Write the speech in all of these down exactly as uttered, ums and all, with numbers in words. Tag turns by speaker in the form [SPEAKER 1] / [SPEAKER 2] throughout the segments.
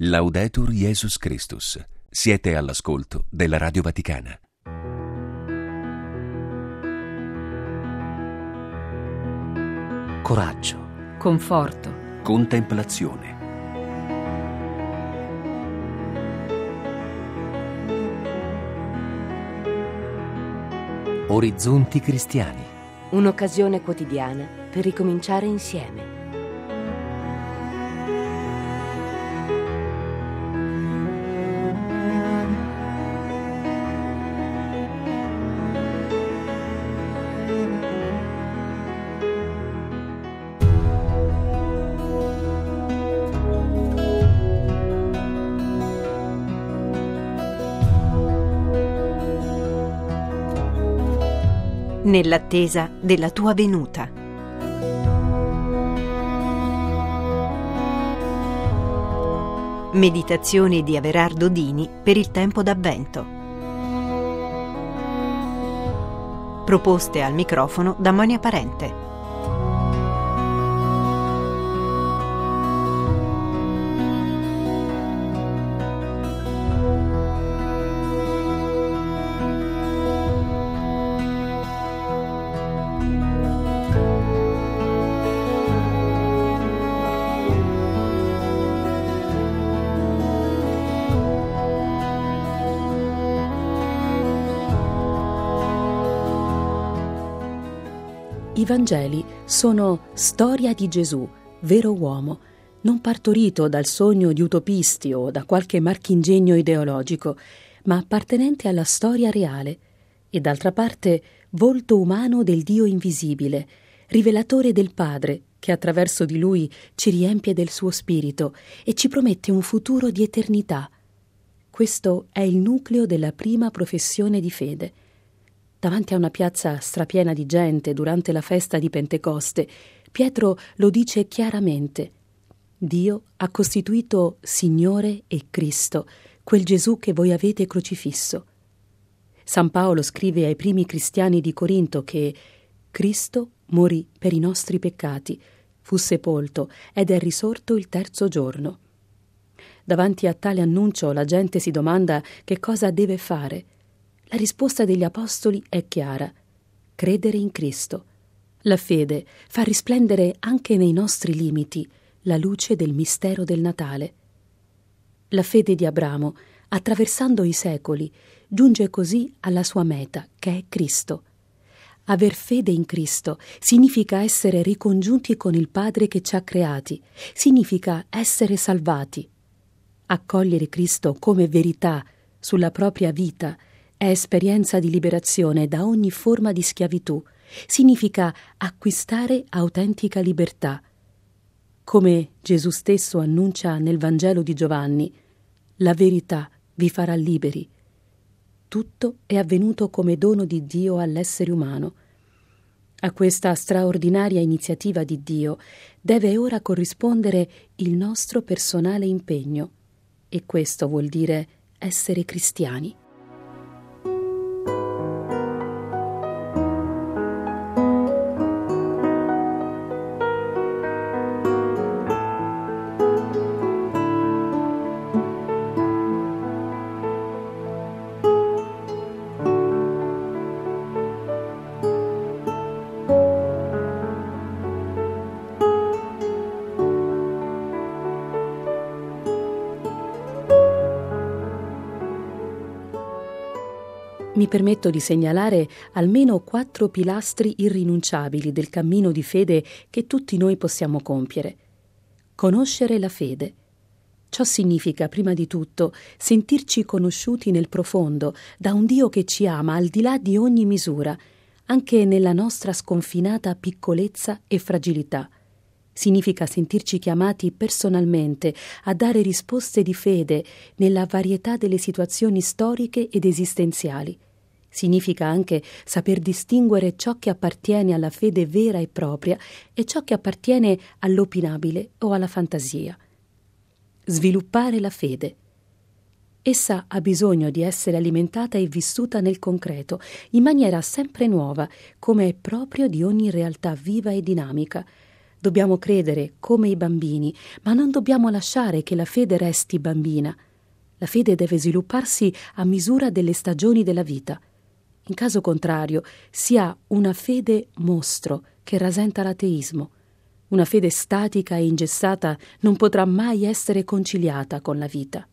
[SPEAKER 1] Laudetur Jesus Christus. Siete all'ascolto della Radio Vaticana.
[SPEAKER 2] Coraggio,
[SPEAKER 3] conforto,
[SPEAKER 1] Contemplazione.
[SPEAKER 2] orizzonti cristiani.
[SPEAKER 4] Un'occasione quotidiana per ricominciare insieme.
[SPEAKER 3] nell'attesa della tua venuta. Meditazioni di Averardo Dini per il tempo d'Avvento. Proposte al microfono da Monia Parente.
[SPEAKER 5] I Vangeli sono storia di Gesù, vero uomo, non partorito dal sogno di utopisti o da qualche marchingegno ideologico, ma appartenente alla storia reale e d'altra parte volto umano del Dio invisibile, rivelatore del Padre, che attraverso di lui ci riempie del suo spirito e ci promette un futuro di eternità. Questo è il nucleo della prima professione di fede. Davanti a una piazza strapiena di gente durante la festa di Pentecoste, Pietro lo dice chiaramente: Dio ha costituito Signore e Cristo, quel Gesù che voi avete crocifisso. San Paolo scrive ai primi cristiani di Corinto che Cristo morì per i nostri peccati, fu sepolto ed è risorto il terzo giorno. Davanti a tale annuncio la gente si domanda che cosa deve fare. La risposta degli apostoli è chiara: credere in Cristo. La fede fa risplendere anche nei nostri limiti la luce del mistero del Natale. La fede di Abramo, attraversando i secoli, giunge così alla sua meta, che è Cristo. Aver fede in Cristo significa essere ricongiunti con il Padre che ci ha creati, significa essere salvati. Accogliere Cristo come verità sulla propria vita è esperienza di liberazione da ogni forma di schiavitù, significa acquistare autentica libertà. Come Gesù stesso annuncia nel Vangelo di Giovanni, la verità vi farà liberi. Tutto è avvenuto come dono di Dio all'essere umano. A questa straordinaria iniziativa di Dio deve ora corrispondere il nostro personale impegno, e questo vuol dire essere cristiani. Mi permetto di segnalare almeno quattro pilastri irrinunciabili del cammino di fede che tutti noi possiamo compiere. Conoscere la fede. Ciò significa, prima di tutto, sentirci conosciuti nel profondo da un Dio che ci ama al di là di ogni misura, anche nella nostra sconfinata piccolezza e fragilità. Significa sentirci chiamati personalmente a dare risposte di fede nella varietà delle situazioni storiche ed esistenziali. Significa anche saper distinguere ciò che appartiene alla fede vera e propria e ciò che appartiene all'opinabile o alla fantasia. Sviluppare la fede. Essa ha bisogno di essere alimentata e vissuta nel concreto, in maniera sempre nuova, come è proprio di ogni realtà viva e dinamica. Dobbiamo credere come i bambini, ma non dobbiamo lasciare che la fede resti bambina. La fede deve svilupparsi a misura delle stagioni della vita. In caso contrario, si ha una fede mostro che rasenta l'ateismo. Una fede statica e ingessata non potrà mai essere conciliata con la vita.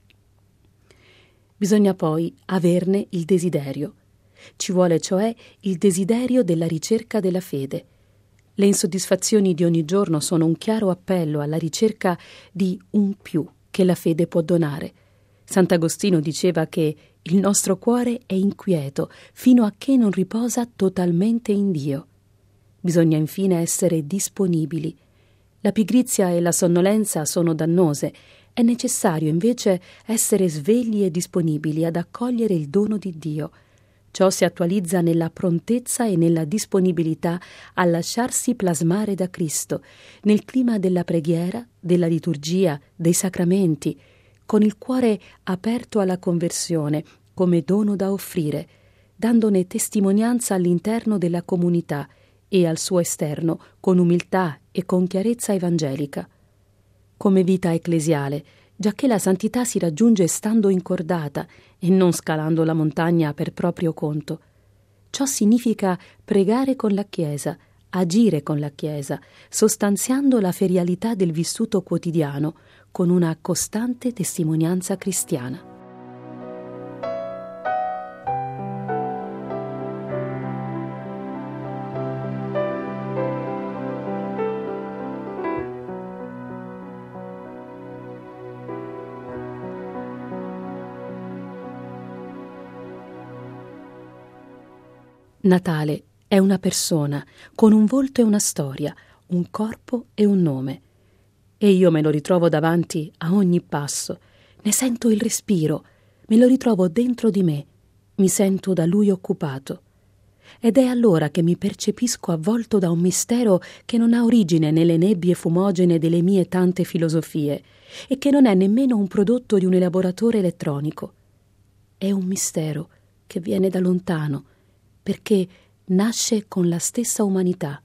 [SPEAKER 5] Bisogna poi averne il desiderio. Ci vuole cioè il desiderio della ricerca della fede. Le insoddisfazioni di ogni giorno sono un chiaro appello alla ricerca di un più che la fede può donare. Sant'Agostino diceva che il nostro cuore è inquieto fino a che non riposa totalmente in Dio. Bisogna infine essere disponibili. La pigrizia e la sonnolenza sono dannose. È necessario invece essere svegli e disponibili ad accogliere il dono di Dio. Ciò si attualizza nella prontezza e nella disponibilità a lasciarsi plasmare da Cristo, nel clima della preghiera, della liturgia, dei sacramenti, con il cuore aperto alla conversione come dono da offrire, dandone testimonianza all'interno della comunità e al suo esterno con umiltà e con chiarezza evangelica. Come vita ecclesiale, giacché la santità si raggiunge stando incordata e non scalando la montagna per proprio conto. Ciò significa pregare con la Chiesa, agire con la Chiesa, sostanziando la ferialità del vissuto quotidiano con una costante testimonianza cristiana. Natale è una persona con un volto e una storia, un corpo e un nome. E io me lo ritrovo davanti a ogni passo, ne sento il respiro, me lo ritrovo dentro di me, mi sento da lui occupato. Ed è allora che mi percepisco avvolto da un mistero che non ha origine nelle nebbie fumogene delle mie tante filosofie e che non è nemmeno un prodotto di un elaboratore elettronico. È un mistero che viene da lontano, perché nasce con la stessa umanità.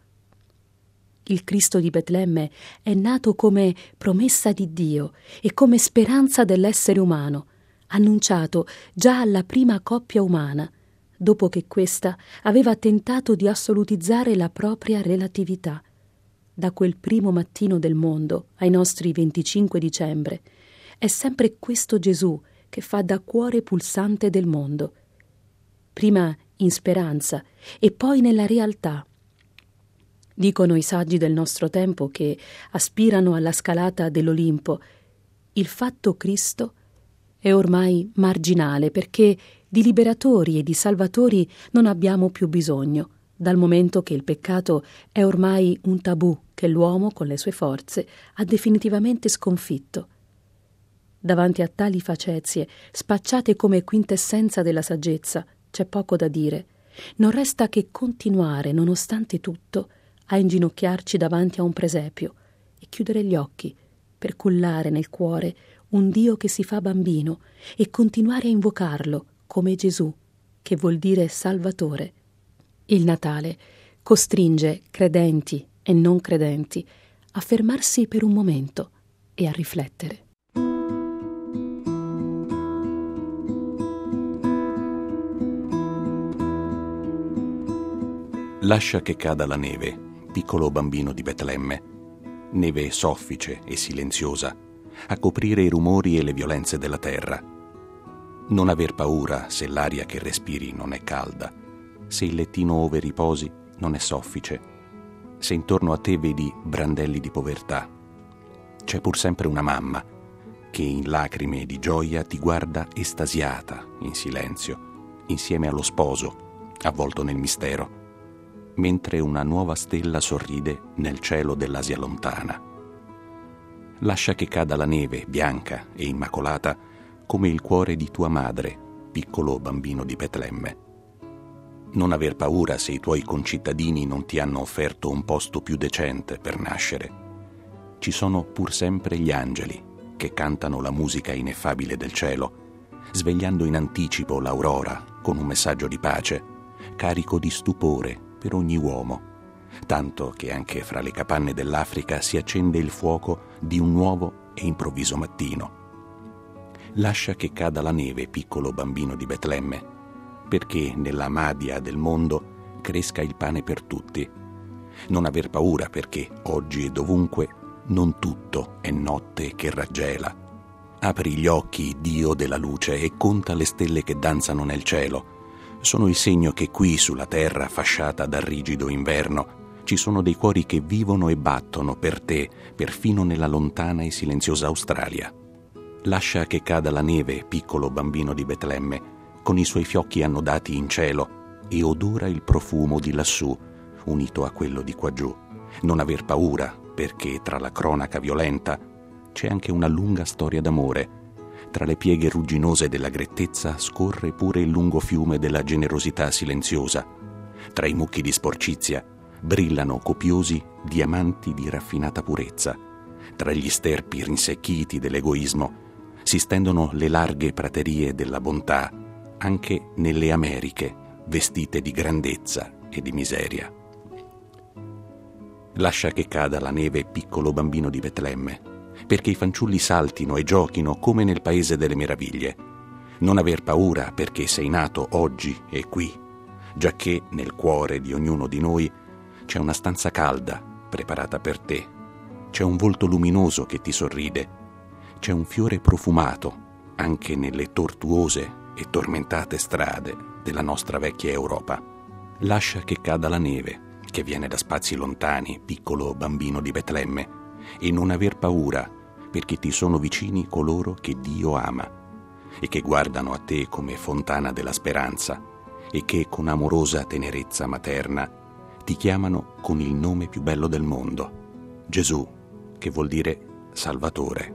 [SPEAKER 5] Il Cristo di Betlemme è nato come promessa di Dio e come speranza dell'essere umano, annunciato già alla prima coppia umana, dopo che questa aveva tentato di assolutizzare la propria relatività. Da quel primo mattino del mondo ai nostri venticinque dicembre, è sempre questo Gesù che fa da cuore pulsante del mondo. Prima in speranza e poi nella realtà. Dicono i saggi del nostro tempo che aspirano alla scalata dell'Olimpo. Il fatto Cristo è ormai marginale perché di liberatori e di salvatori non abbiamo più bisogno, dal momento che il peccato è ormai un tabù che l'uomo con le sue forze ha definitivamente sconfitto. Davanti a tali facezie, spacciate come quintessenza della saggezza, c'è poco da dire. Non resta che continuare, nonostante tutto, a inginocchiarci davanti a un presepio e chiudere gli occhi per cullare nel cuore un Dio che si fa bambino e continuare a invocarlo come Gesù, che vuol dire Salvatore. Il Natale costringe credenti e non credenti a fermarsi per un momento e a riflettere.
[SPEAKER 1] Lascia che cada la neve, piccolo bambino di Betlemme, neve soffice e silenziosa, a coprire i rumori e le violenze della terra. Non aver paura se l'aria che respiri non è calda, se il lettino ove riposi non è soffice, se intorno a te vedi brandelli di povertà. C'è pur sempre una mamma che in lacrime di gioia ti guarda estasiata, in silenzio, insieme allo sposo, avvolto nel mistero, mentre una nuova stella sorride nel cielo dell'Asia lontana. Lascia che cada la neve, bianca e immacolata, come il cuore di tua madre, piccolo bambino di Betlemme. Non aver paura se i tuoi concittadini non ti hanno offerto un posto più decente per nascere. Ci sono pur sempre gli angeli che cantano la musica ineffabile del cielo, svegliando in anticipo l'aurora con un messaggio di pace, carico di stupore per ogni uomo, tanto che anche fra le capanne dell'Africa si accende il fuoco di un nuovo e improvviso mattino. Lascia che cada la neve, piccolo bambino di Betlemme, perché nella madia del mondo cresca il pane per tutti. Non aver paura, perché oggi e dovunque non tutto è notte che raggela. Apri gli occhi, Dio della luce, e conta le stelle che danzano nel cielo. Sono il segno che qui sulla terra fasciata dal rigido inverno ci sono dei cuori che vivono e battono per te, perfino nella lontana e silenziosa Australia. Lascia che cada la neve, piccolo bambino di Betlemme, con i suoi fiocchi annodati in cielo, e odora il profumo di lassù, unito a quello di quaggiù. Non aver paura, perché tra la cronaca violenta c'è anche una lunga storia d'amore. Tra le pieghe rugginose della grettezza scorre pure il lungo fiume della generosità silenziosa. Tra i mucchi di sporcizia brillano copiosi diamanti di raffinata purezza. Tra gli sterpi rinsecchiti dell'egoismo si stendono le larghe praterie della bontà, anche nelle Americhe, vestite di grandezza e di miseria. Lascia che cada la neve, piccolo bambino di Betlemme, perché i fanciulli saltino e giochino come nel paese delle meraviglie. Non aver paura, perché sei nato oggi e qui, giacché nel cuore di ognuno di noi c'è una stanza calda preparata per te, c'è un volto luminoso che ti sorride, c'è un fiore profumato anche nelle tortuose e tormentate strade della nostra vecchia Europa. Lascia che cada la neve, che viene da spazi lontani, piccolo bambino di Betlemme, e non aver paura, perché ti sono vicini coloro che Dio ama e che guardano a te come fontana della speranza e che con amorosa tenerezza materna ti chiamano con il nome più bello del mondo, Gesù, che vuol dire Salvatore.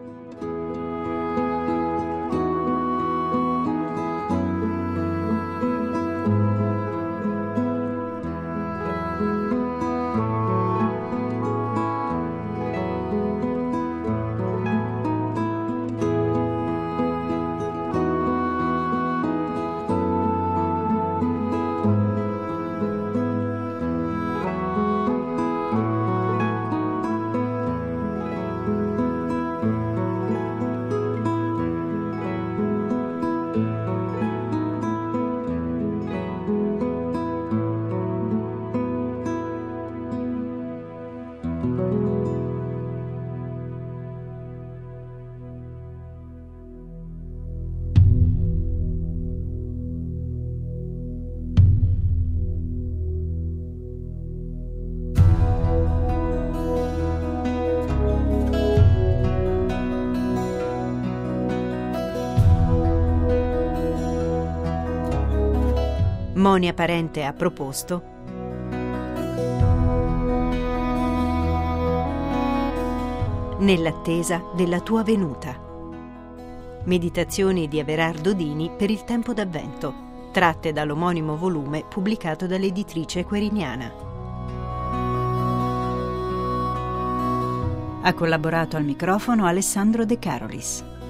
[SPEAKER 3] Monia Parente ha proposto Nell'attesa della tua venuta. Meditazioni di Everardo Dini per il tempo d'Avvento, tratte dall'omonimo volume pubblicato dall'editrice Queriniana. Ha collaborato al microfono Alessandro De Carolis.